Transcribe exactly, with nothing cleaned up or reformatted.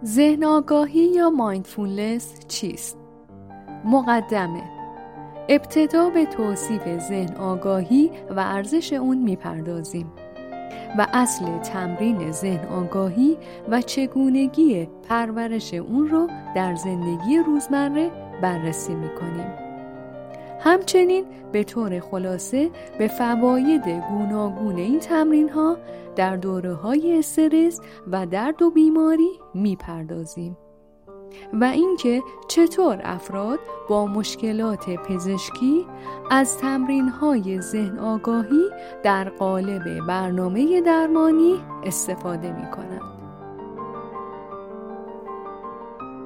ذهن آگاهی یا مایندفولنس چیست؟ مقدمه. ابتدا به توصیف ذهن آگاهی و ارزش اون میپردازیم و اصل تمرین ذهن آگاهی و چگونگی پرورش اون رو در زندگی روزمره بررسی میکنیم. همچنین به طور خلاصه به فواید گوناگون این تمرین ها در دوره های استرس و درد و بیماری میپردازیم و اینکه چطور افراد با مشکلات پزشکی از تمرین های ذهن آگاهی در قالب برنامه درمانی استفاده می کنند.